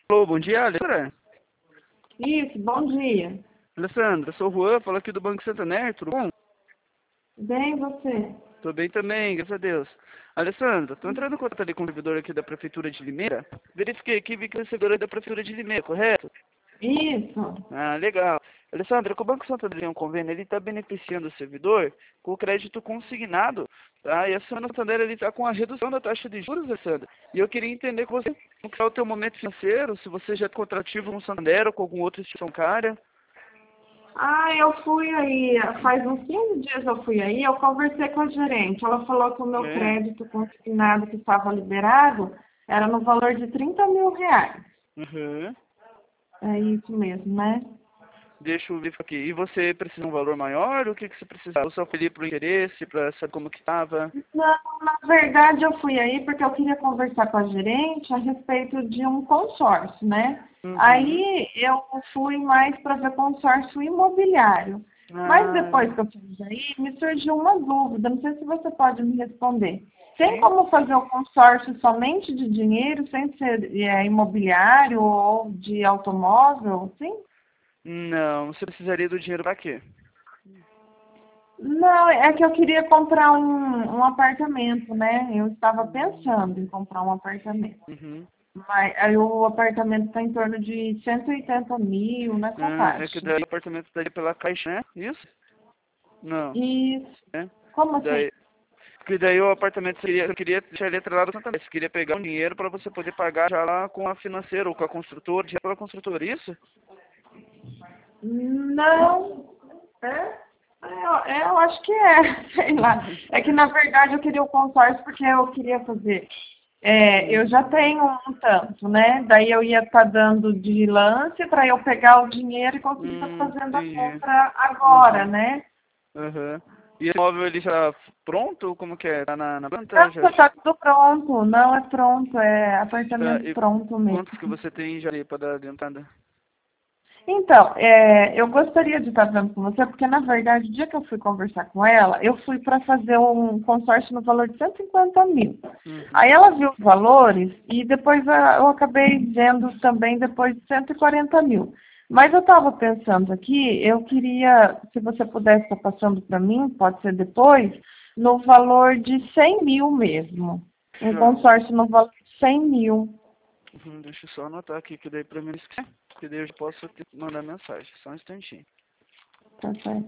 Alô, bom dia, Alessandra. Isso, bom dia. Alessandra, sou o Juan, falo aqui do Banco Santander, tudo bom? Bem, você? Tô bem também, graças a Deus. Alessandra, tô entrando em contato ali com o servidor aqui da Prefeitura de Limeira. Verifiquei aqui, vi que você é da Prefeitura de Limeira, correto? Isso. Ah, legal. Alessandra, com o Banco Santander tem um convênio, ele está beneficiando o servidor com o crédito consignado, tá? E a Santander ele está com a redução da taxa de juros, Alessandra. E eu queria entender com você como que é o teu momento financeiro, se você já é contrativo no Santander ou com alguma outra instituição bancária. Eu fui aí, faz uns 15 dias eu fui aí, eu conversei com a gerente. Ela falou que o meu É. crédito consignado que estava liberado era no valor de R$ 30.000. Uhum. É isso mesmo, né? Deixa eu ver aqui. E você precisa de um valor maior? O que que você precisa? Eu só pedi por interesse, para saber como que estava. Não, na verdade eu fui aí porque eu queria conversar com a gerente a respeito de um consórcio, né? Uhum. Aí eu fui mais para ver consórcio imobiliário. Mas depois Ah, que eu fiz aí, me surgiu uma dúvida, não sei se você pode me responder. Tem sim. como fazer o consórcio somente de dinheiro, sem ser imobiliário ou de automóvel, sim? Não, você precisaria do dinheiro para quê? Não, é que eu queria comprar um apartamento, né? Eu estava pensando em Hum. comprar um apartamento. Uhum. Mas aí o apartamento está em torno de 180.000 nessa Ah, é que faixa. daí o apartamento daria pela Caixa, né? Isso? Não, Isso. né? Como assim? Daí, porque daí o apartamento você queria deixar ele atrelado ao Santander. Você queria pegar um dinheiro para você poder pagar já lá com a financeira ou com a construtora, já pela construtora, isso? Não. Eu acho que é, sei lá. É que na verdade eu queria o consórcio porque eu queria fazer. Eu já tenho um tanto, né? Daí eu ia estar dando de lance para eu pegar o dinheiro e conseguir estar fazendo a Entendi. compra agora, Uhum. né? Aham. E esse móvel ele já pronto? Como que é? Tá na planta? Já, Não, tá tudo pronto. Não é pronto, é tá, apartamento e pronto mesmo. quantos que você tem já aí para dar adiantada? Então, eu gostaria de estar vendo com você, porque na verdade, o dia que eu fui conversar com ela, eu fui para fazer um consórcio no valor de 150.000. Uhum. Aí ela viu os valores e depois eu acabei vendo também depois de 140.000. Mas eu estava pensando aqui, eu queria, se você pudesse estar passando para mim, pode ser depois, no valor de 100.000 mesmo. Um Já. consórcio no valor de 100.000. Deixa eu só anotar aqui, que daí pra mim não esquecer. Que daí eu já posso mandar mensagem. Só um instantinho. Tá certo?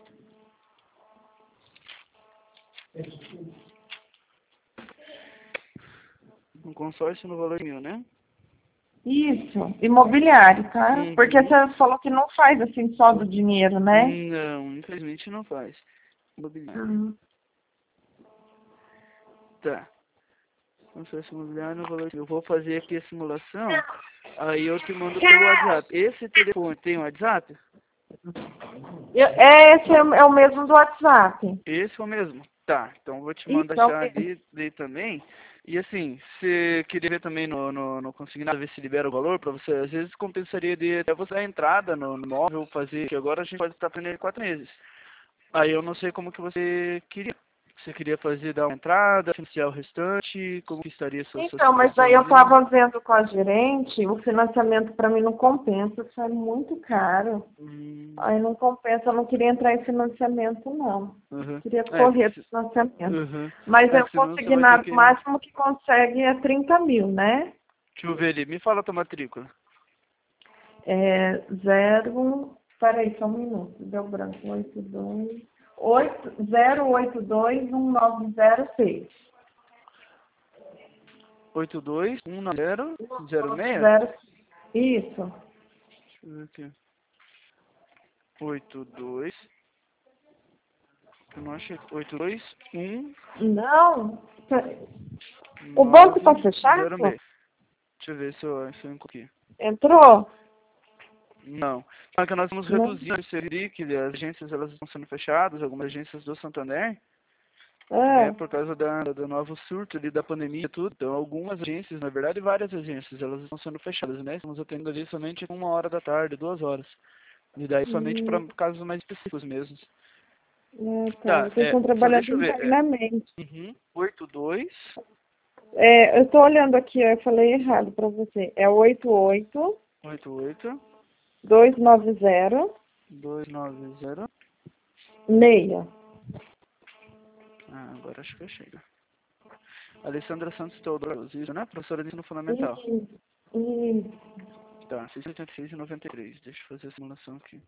Um consórcio no valor de 1.000, né? Isso, imobiliário, tá? Porque Uhum. você falou que não faz assim só do dinheiro, né? Não, infelizmente não faz. Imobiliário. Hum. Tá. Consórcio imobiliário no valor de 1.000. Eu vou fazer aqui a simulação. Aí eu te mando pelo WhatsApp. Esse telefone tem WhatsApp? Esse é o mesmo do WhatsApp. Esse é o mesmo? Tá, então eu vou te Isso, mandar é o já mesmo. ali também. E assim, você queria ver também no consignado, ver se libera o valor pra você. Às vezes compensaria de até você dar a entrada no móvel, fazer, que agora a gente pode estar prendendo 4 meses. Aí eu não sei como que você queria. Você queria fazer, dar uma entrada, financiar o restante, como que estaria a sua Então, mas aí eu situaçãozinha? estava vendo com a gerente, o financiamento para mim não compensa, isso é muito caro. Hum, Aí não compensa, eu não queria entrar em financiamento, não. uhum. Queria É, correr do financiamento. uhum. Mas É eu que senão você vai ter consignado, o que... máximo que consegue é 30.000, né? Deixa eu ver ali, me fala a tua matrícula. Peraí, só um minuto, deu branco, 0821906. 8219006. 0, isso. Deixa eu ver aqui. 82. Eu não achei. 821 Não, o banco está 906. fechado? Deixa eu ver se eu encontro aqui. Entrou? Não. Só que nós estamos Não. reduzindo o CDI, que as agências elas estão sendo fechadas, algumas agências do Santander, né, É. por causa do novo surto ali da pandemia e tudo. Então, algumas agências, na verdade, várias agências, elas estão sendo fechadas, né? Estamos atendendo ali somente 1 hora da tarde, 2 horas. E daí somente para Hum, casos mais específicos mesmo. tá. Tá, Vocês estão só trabalhando deixa eu ver. internamente. Uhum. 82. Eu estou olhando aqui, eu falei errado para você. É 88 88 290 290. 6. Ah, agora acho que eu chego. Alessandra Santos Teodoro, isso, né? Professora de ensino fundamental. Isso. Tá, 686,93. Deixa eu fazer a simulação aqui.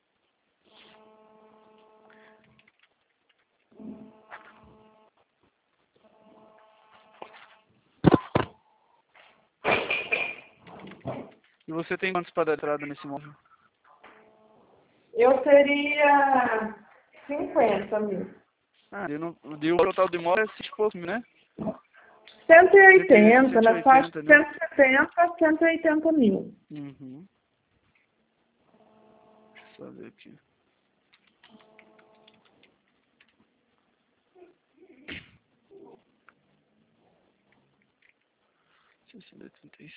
E você tem quantos para dar entrada nesse imóvel? Eu teria 50 mil. Ah, o total do imóvel é 6 e poucos mil, né? 180, na faixa 180, de né? 170 a 180 mil. Uhum. Deixa eu só ver aqui. R$686,93.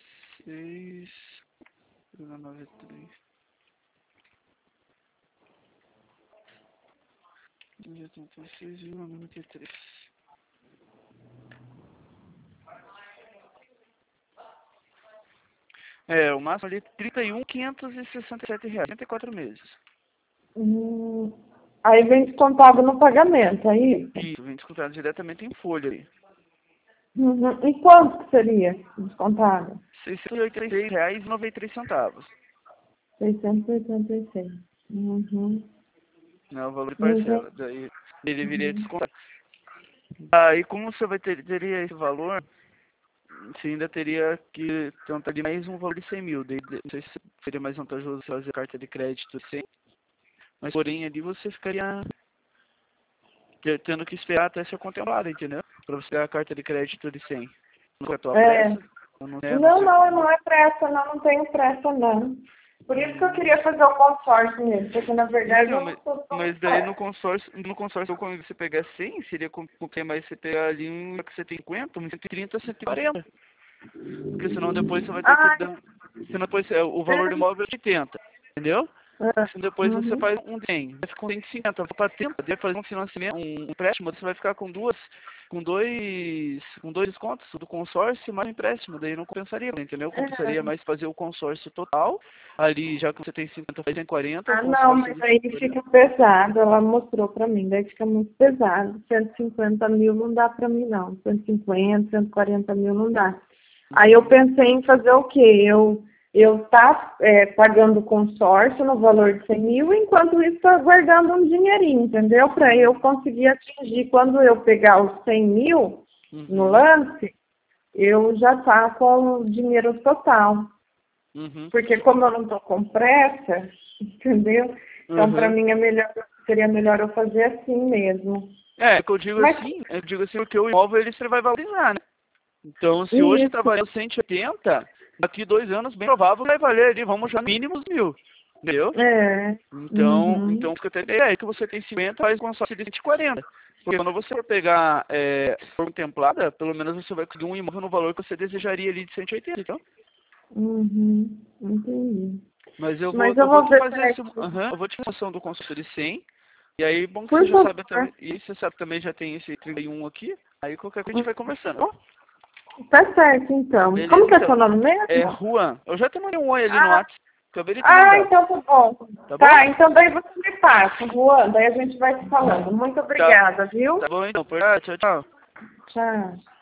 86,93. O máximo ali é R$31.567, 34 meses. Aí vem descontado no pagamento, aí? Isso, vem descontado diretamente em folha ali. E quanto que seria descontado? R$686,93. 686. Né, o valor de Entendi. parcela. Daí ele viria descontar. Aí como você teria esse valor, você ainda teria que tentar de mais um valor de 100 mil. Daí, não sei se seria mais vantajoso fazer carta de crédito 100, mas porém ali você ficaria tendo que esperar até ser contemplado, entendeu? Para você ter a carta de crédito de 100. Não é a tua pressa? Não é, Não é pressa, não tenho pressa, não. Por isso que eu queria fazer o consórcio mesmo, porque na verdade Então, eu não estou tão mas daí pressa. no consórcio, quando você pegar 100, seria com que mais você pegar ali que você tem 50, 130, 140. Porque senão depois você vai ter que Ah, dar. Senão depois o valor do imóvel é 80, entendeu? Senão depois você uhum. faz um 100, vai ficar com 150, para 30, deve fazer um financiamento, um empréstimo, você vai ficar com dois descontos do consórcio mais um empréstimo, daí não compensaria, entendeu? Compensaria mais fazer o consórcio total, ali já que você tem 50, faz em 40, o Não, consórcio mas você aí faria. fica pesado, ela mostrou pra mim, daí fica muito pesado. 150 mil não dá pra mim, não. 150, 140 mil não dá. Aí eu pensei em fazer o quê? Eu tá pagando o consórcio no valor de 100 mil, enquanto isso tá guardando um dinheirinho, entendeu? Para eu conseguir atingir, quando eu pegar os 100 mil no Uhum. lance, eu já tá com o dinheiro total. Uhum. Porque como eu não estou com pressa, entendeu? Então, para Uhum. mim, seria melhor eu fazer assim mesmo. É que Mas, eu digo assim, porque o imóvel ele você vai valorizar, né? Então, se hoje está isso. valendo 180, daqui 2 anos, bem provável, vai valer ali, vamos já no mínimo 1.000, entendeu? Então Uhum. fica até ideia que você tem 50, faz consórcio de 140. Porque quando você for pegar for contemplada, pelo menos você vai conseguir um imóvel no valor que você desejaria ali de 180, então. Uhum. Entendi. Mas eu vou, Mas eu eu vou vou te ver fazer certinho. eu vou te fazer a noção do consórcio de 100, e aí, bom que você Por já sabe favor. também, e você sabe também já tem esse 31 aqui, aí qualquer coisa a gente vai conversando, ó? Tá certo, então. Como Beleza, que é seu então. nome É mesmo? Juan. Eu já te mandei um oi ali no Ah, WhatsApp. Acabei de te mandar. então tá bom. Tá bom? Tá, então daí você me passa, Juan, daí a gente vai se falando. Muito Tá. obrigada, viu? Tá bom então. Tchau, tchau. Tchau.